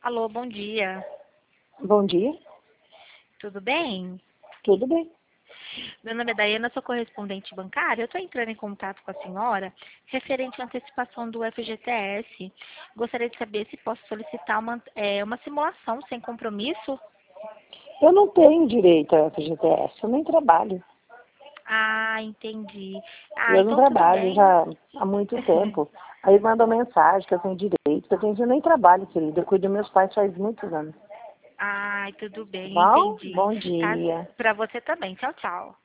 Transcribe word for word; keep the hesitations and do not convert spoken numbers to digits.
Alô, bom dia. Bom dia, Tudo bem? tudo bem? Meu nome é Daiana, sou correspondente bancária. Eu estou entrando em contato com a senhora referente à antecipação do F G T S. Gostaria de saber se posso solicitar uma, é, uma simulação sem compromisso. Eu não tenho direito a F G T S, eu nem trabalho. Ah, entendi. Ah, Eu não então tudo trabalho bem. já há muito tempo. Aí mandam mensagem que eu tenho direito, que eu tenho eu nem trabalho, querida. Eu cuido dos meus pais faz muitos anos. Ai, tudo Tá bem, bom? entendi. Bom Tá? dia. Para você também. Tchau, tchau.